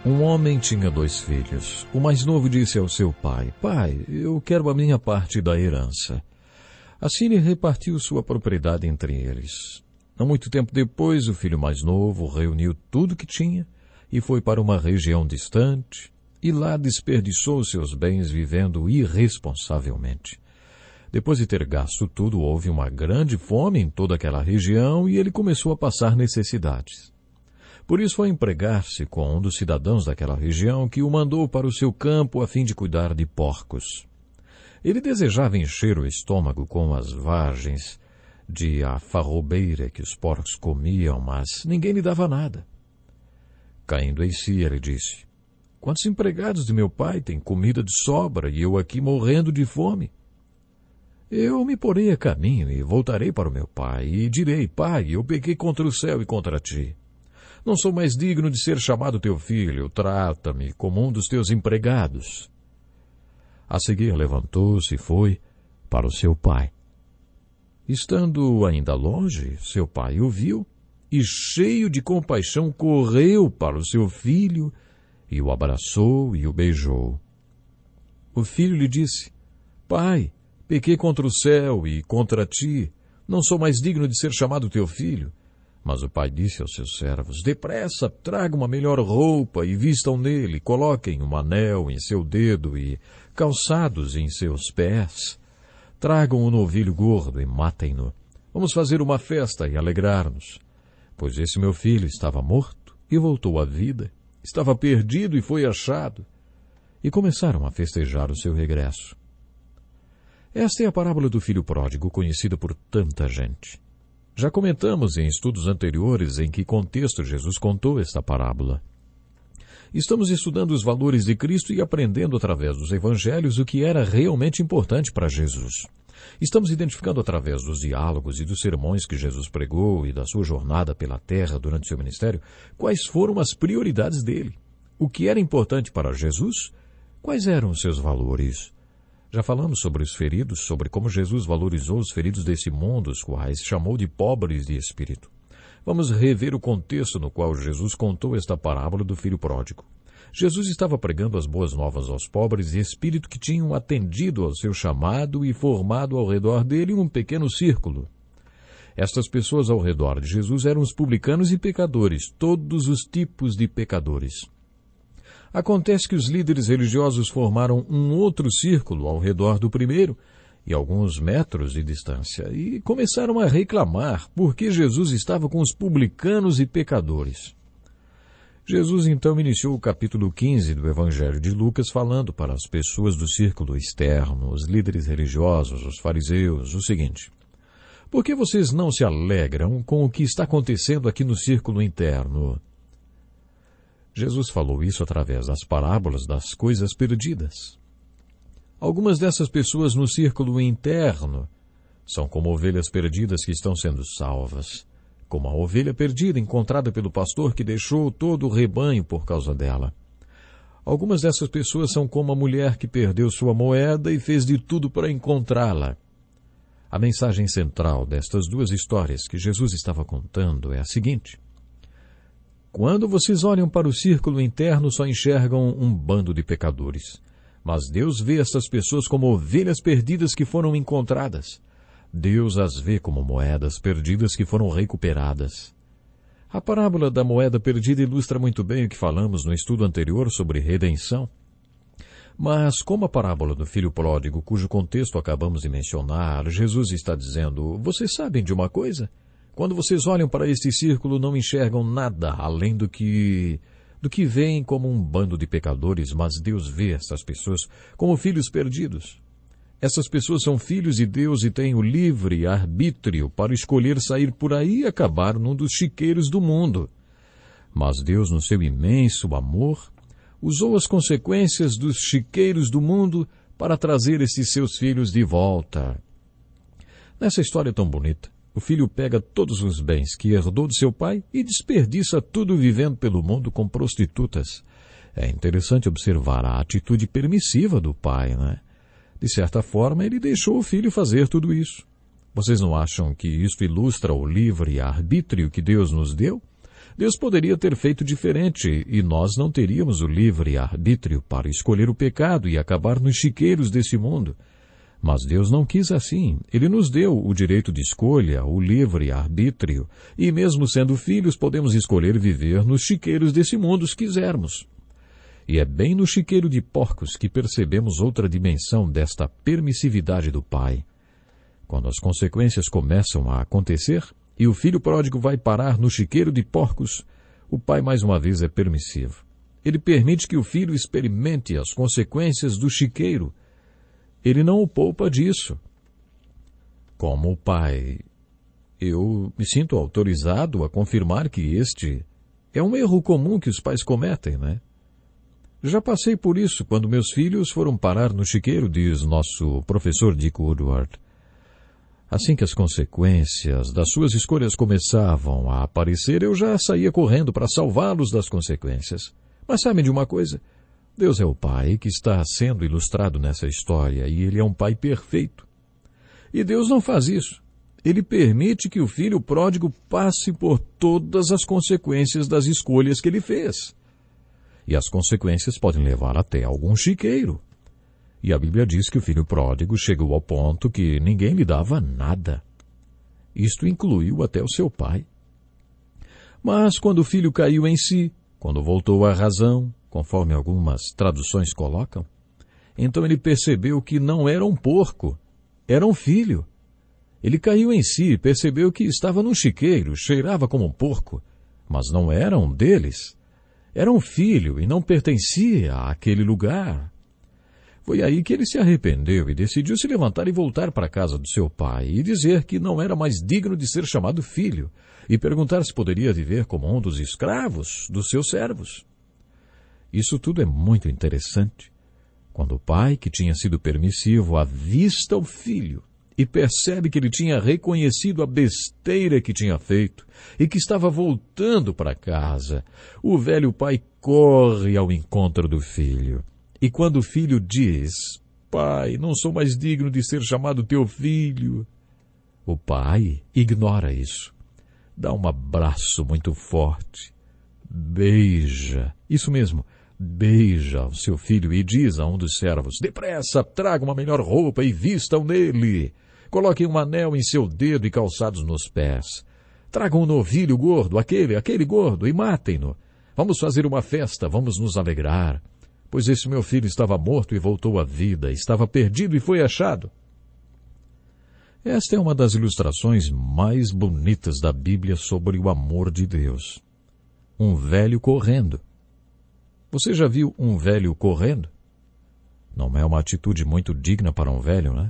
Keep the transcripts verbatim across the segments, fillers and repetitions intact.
Um homem tinha dois filhos. O mais novo disse ao seu pai: Pai, eu quero a minha parte da herança. Assim ele repartiu sua propriedade entre eles. Não muito tempo depois, o filho mais novo reuniu tudo que tinha e foi para uma região distante, e lá desperdiçou seus bens vivendo irresponsavelmente. Depois de ter gasto tudo, houve uma grande fome em toda aquela região e ele começou a passar necessidades. Por isso foi empregar-se com um dos cidadãos daquela região que o mandou para o seu campo a fim de cuidar de porcos. Ele desejava encher o estômago com as vagens de alfarrobeira que os porcos comiam, mas ninguém lhe dava nada. Caindo em si, ele disse: Quantos empregados de meu pai têm comida de sobra e eu aqui morrendo de fome? Eu me porei a caminho e voltarei para o meu pai e direi: Pai, eu pequei contra o céu e contra ti. Não sou mais digno de ser chamado teu filho, trata-me como um dos teus empregados. A seguir levantou-se e foi para o seu pai. Estando ainda longe, seu pai o viu e, cheio de compaixão, correu para o seu filho e o abraçou e o beijou. O filho lhe disse: Pai, pequei contra o céu e contra ti, não sou mais digno de ser chamado teu filho. Mas o pai disse aos seus servos: Depressa, tragam uma melhor roupa e vistam nele, coloquem um anel em seu dedo e calçados em seus pés. Tragam um novilho gordo e matem-no. Vamos fazer uma festa e alegrar-nos. Pois esse meu filho estava morto e voltou à vida, estava perdido e foi achado. E começaram a festejar o seu regresso. Esta é a parábola do filho pródigo, conhecida por tanta gente. Já comentamos em estudos anteriores em que contexto Jesus contou esta parábola. Estamos estudando os valores de Cristo e aprendendo através dos evangelhos o que era realmente importante para Jesus. Estamos identificando através dos diálogos e dos sermões que Jesus pregou e da sua jornada pela terra durante seu ministério quais foram as prioridades dele. O que era importante para Jesus? Quais eram os seus valores? Já falamos sobre os feridos, sobre como Jesus valorizou os feridos desse mundo, os quais chamou de pobres de espírito. Vamos rever o contexto no qual Jesus contou esta parábola do filho pródigo. Jesus estava pregando as boas novas aos pobres de espírito que tinham atendido ao seu chamado e formado ao redor dele um pequeno círculo. Estas pessoas ao redor de Jesus eram os publicanos e pecadores, todos os tipos de pecadores. Acontece que os líderes religiosos formaram um outro círculo ao redor do primeiro, e alguns metros de distância, e começaram a reclamar porque Jesus estava com os publicanos e pecadores. Jesus então iniciou o capítulo quinze do Evangelho de Lucas falando para as pessoas do círculo externo, os líderes religiosos, os fariseus, o seguinte: Por que vocês não se alegram com o que está acontecendo aqui no círculo interno? Jesus falou isso através das parábolas das coisas perdidas. Algumas dessas pessoas no círculo interno são como ovelhas perdidas que estão sendo salvas, como a ovelha perdida encontrada pelo pastor que deixou todo o rebanho por causa dela. Algumas dessas pessoas são como a mulher que perdeu sua moeda e fez de tudo para encontrá-la. A mensagem central destas duas histórias que Jesus estava contando é a seguinte: Quando vocês olham para o círculo interno, só enxergam um bando de pecadores. Mas Deus vê estas pessoas como ovelhas perdidas que foram encontradas. Deus as vê como moedas perdidas que foram recuperadas. A parábola da moeda perdida ilustra muito bem o que falamos no estudo anterior sobre redenção. Mas, como a parábola do filho pródigo, cujo contexto acabamos de mencionar, Jesus está dizendo: Vocês sabem de uma coisa? Quando vocês olham para este círculo, não enxergam nada além do que, do que veem como um bando de pecadores, mas Deus vê essas pessoas como filhos perdidos. Essas pessoas são filhos de Deus e têm o livre arbítrio para escolher sair por aí e acabar num dos chiqueiros do mundo. Mas Deus, no seu imenso amor, usou as consequências dos chiqueiros do mundo para trazer esses seus filhos de volta. Nessa história tão bonita, o filho pega todos os bens que herdou de seu pai e desperdiça tudo vivendo pelo mundo com prostitutas. É interessante observar a atitude permissiva do pai, né? De certa forma, ele deixou o filho fazer tudo isso. Vocês não acham que isto ilustra o livre arbítrio que Deus nos deu? Deus poderia ter feito diferente e nós não teríamos o livre arbítrio para escolher o pecado e acabar nos chiqueiros desse mundo. Mas Deus não quis assim. Ele nos deu o direito de escolha, o livre arbítrio, e mesmo sendo filhos podemos escolher viver nos chiqueiros desse mundo se quisermos. E é bem no chiqueiro de porcos que percebemos outra dimensão desta permissividade do Pai. Quando as consequências começam a acontecer e o filho pródigo vai parar no chiqueiro de porcos, o pai mais uma vez é permissivo. Ele permite que o filho experimente as consequências do chiqueiro. Ele não o poupa disso. Como pai, eu me sinto autorizado a confirmar que este é um erro comum que os pais cometem, né? Já passei por isso quando meus filhos foram parar no chiqueiro, diz nosso professor Dick Woodward. Assim que as consequências das suas escolhas começavam a aparecer, eu já saía correndo para salvá-los das consequências. Mas sabem de uma coisa? Deus é o Pai que está sendo ilustrado nessa história e Ele é um Pai perfeito. E Deus não faz isso. Ele permite que o filho pródigo passe por todas as consequências das escolhas que ele fez. E as consequências podem levar até algum chiqueiro. E a Bíblia diz que o filho pródigo chegou ao ponto que ninguém lhe dava nada. Isto incluiu até o seu pai. Mas quando o filho caiu em si, quando voltou à razão, conforme algumas traduções colocam, então ele percebeu que não era um porco, era um filho. Ele caiu em si e percebeu que estava num chiqueiro, cheirava como um porco, mas não era um deles. Era um filho e não pertencia àquele lugar. Foi aí que ele se arrependeu e decidiu se levantar e voltar para a casa do seu pai e dizer que não era mais digno de ser chamado filho e perguntar se poderia viver como um dos escravos dos seus servos. Isso tudo é muito interessante. Quando o pai, que tinha sido permissivo, avista o filho e percebe que ele tinha reconhecido a besteira que tinha feito e que estava voltando para casa, o velho pai corre ao encontro do filho. E quando o filho diz, pai, não sou mais digno de ser chamado teu filho, o pai ignora isso. Dá um abraço muito forte, beija, isso mesmo, beija o seu filho e diz a um dos servos, depressa, traga uma melhor roupa e vistam nele. Coloquem um anel em seu dedo e calçados nos pés. Tragam um novilho gordo, aquele, aquele gordo, e matem-no. Vamos fazer uma festa, vamos nos alegrar. Pois esse meu filho estava morto e voltou à vida, estava perdido e foi achado. Esta é uma das ilustrações mais bonitas da Bíblia sobre o amor de Deus. Um velho correndo. Você já viu um velho correndo? Não é uma atitude muito digna para um velho, né?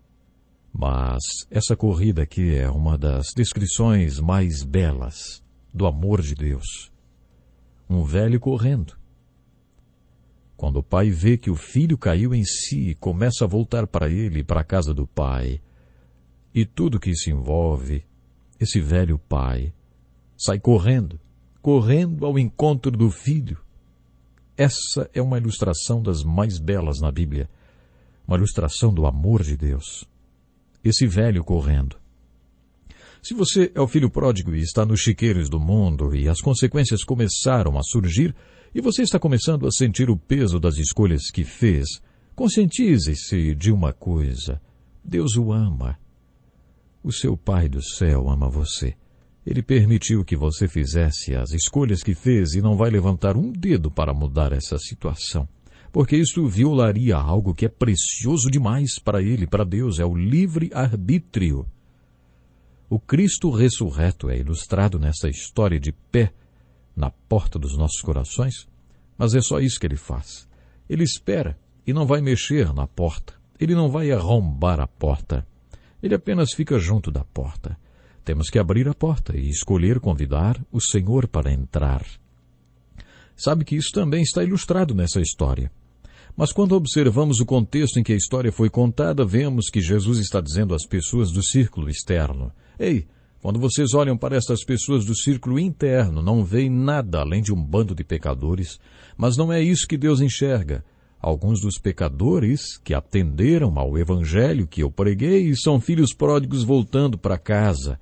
Mas essa corrida aqui é uma das descrições mais belas do amor de Deus. Um velho correndo. Quando o pai vê que o filho caiu em si e começa a voltar para ele, para a casa do pai, e tudo que isso envolve, esse velho pai sai correndo, correndo ao encontro do filho. Essa é uma ilustração das mais belas na Bíblia, uma ilustração do amor de Deus. Esse velho correndo. Se você é o filho pródigo e está nos chiqueiros do mundo e as consequências começaram a surgir, e você está começando a sentir o peso das escolhas que fez, conscientize-se de uma coisa. Deus o ama. O seu Pai do céu ama você. Ele permitiu que você fizesse as escolhas que fez e não vai levantar um dedo para mudar essa situação. Porque isso violaria algo que é precioso demais para ele, para Deus, é o livre-arbítrio. O Cristo ressurreto é ilustrado nessa história de pé, na porta dos nossos corações, mas é só isso que ele faz. Ele espera e não vai mexer na porta. Ele não vai arrombar a porta. Ele apenas fica junto da porta. Temos que abrir a porta e escolher convidar o Senhor para entrar. Sabe que isso também está ilustrado nessa história. Mas quando observamos o contexto em que a história foi contada, vemos que Jesus está dizendo às pessoas do círculo externo, ei, quando vocês olham para estas pessoas do círculo interno, não veem nada além de um bando de pecadores, mas não é isso que Deus enxerga. Alguns dos pecadores que atenderam ao evangelho que eu preguei são filhos pródigos voltando para casa.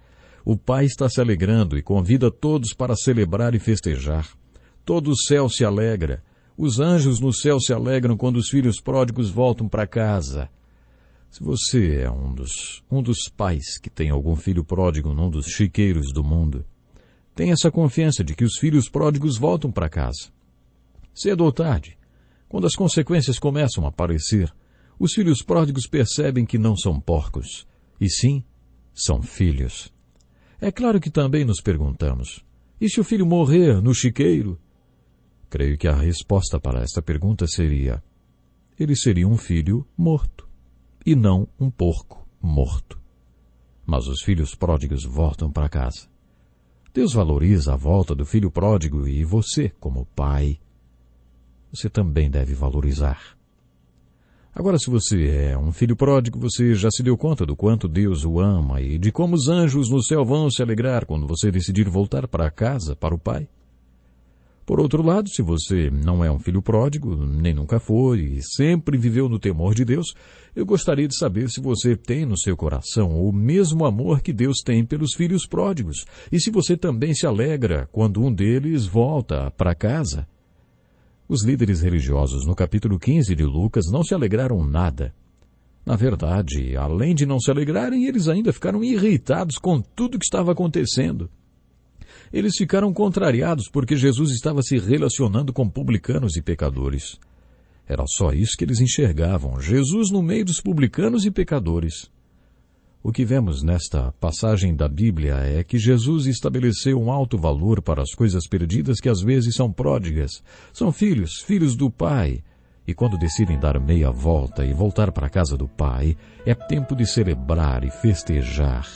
O Pai está se alegrando e convida todos para celebrar e festejar. Todo o céu se alegra. Os anjos no céu se alegram quando os filhos pródigos voltam para casa. Se você é um dos, um dos pais que tem algum filho pródigo num dos chiqueiros do mundo, tenha essa confiança de que os filhos pródigos voltam para casa. Cedo ou tarde, quando as consequências começam a aparecer, os filhos pródigos percebem que não são porcos, e sim, são filhos. É claro que também nos perguntamos, e se o filho morrer no chiqueiro? Creio que a resposta para esta pergunta seria, ele seria um filho morto, e não um porco morto. Mas os filhos pródigos voltam para casa. Deus valoriza a volta do filho pródigo e você, como pai, você também deve valorizar. Agora, se você é um filho pródigo, você já se deu conta do quanto Deus o ama e de como os anjos no céu vão se alegrar quando você decidir voltar para casa, para o Pai? Por outro lado, se você não é um filho pródigo, nem nunca foi e sempre viveu no temor de Deus, eu gostaria de saber se você tem no seu coração o mesmo amor que Deus tem pelos filhos pródigos e se você também se alegra quando um deles volta para casa. Os líderes religiosos no capítulo quinze de Lucas não se alegraram nada. Na verdade, além de não se alegrarem, eles ainda ficaram irritados com tudo que estava acontecendo. Eles ficaram contrariados porque Jesus estava se relacionando com publicanos e pecadores. Era só isso que eles enxergavam, Jesus no meio dos publicanos e pecadores. O que vemos nesta passagem da Bíblia é que Jesus estabeleceu um alto valor para as coisas perdidas que às vezes são pródigas. São filhos, filhos do Pai. E quando decidem dar meia volta e voltar para a casa do Pai, é tempo de celebrar e festejar.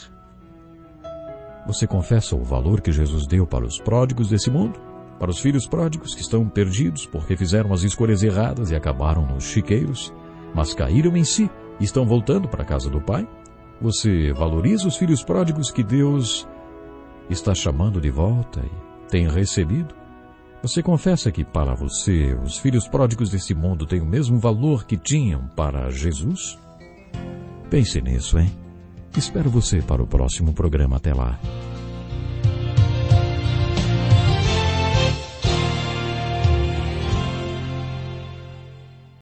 Você confessa o valor que Jesus deu para os pródigos desse mundo? Para os filhos pródigos que estão perdidos porque fizeram as escolhas erradas e acabaram nos chiqueiros, mas caíram em si e estão voltando para a casa do Pai? Você valoriza os filhos pródigos que Deus está chamando de volta e tem recebido? Você confessa que para você os filhos pródigos desse mundo têm o mesmo valor que tinham para Jesus? Pense nisso, hein? Espero você para o próximo programa. Até lá.